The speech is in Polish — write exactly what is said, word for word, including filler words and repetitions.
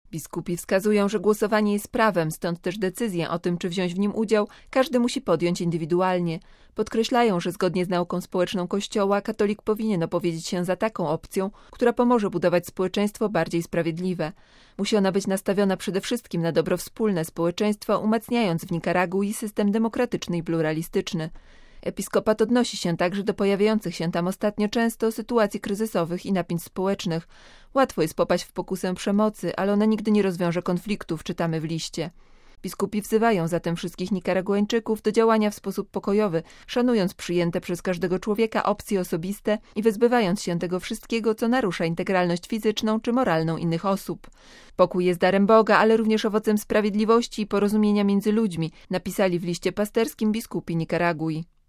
Biskupi wskazują, że głosowanie jest prawem, stąd też decyzję o tym, czy wziąć w nim udział, każdy musi podjąć indywidualnie. Podkreślają, że zgodnie z nauką społeczną Kościoła katolik powinien opowiedzieć się za taką opcją, która pomoże budować społeczeństwo bardziej sprawiedliwe. Musi ona być nastawiona przede wszystkim na dobro wspólne społeczeństwa, umacniając w Nikaragui system demokratyczny i pluralistyczny. Episkopat odnosi się także do pojawiających się tam ostatnio często sytuacji kryzysowych i napięć społecznych. Łatwo jest popaść w pokusę przemocy, ale ona nigdy nie rozwiąże konfliktów, czytamy w liście. Biskupi wzywają zatem wszystkich Nikaraguańczyków do działania w sposób pokojowy, szanując przyjęte przez każdego człowieka opcje osobiste i wyzbywając się tego wszystkiego, co narusza integralność fizyczną czy moralną innych osób. Pokój jest darem Boga, ale również owocem sprawiedliwości i porozumienia między ludźmi, napisali w liście pasterskim biskupi Nikaragui.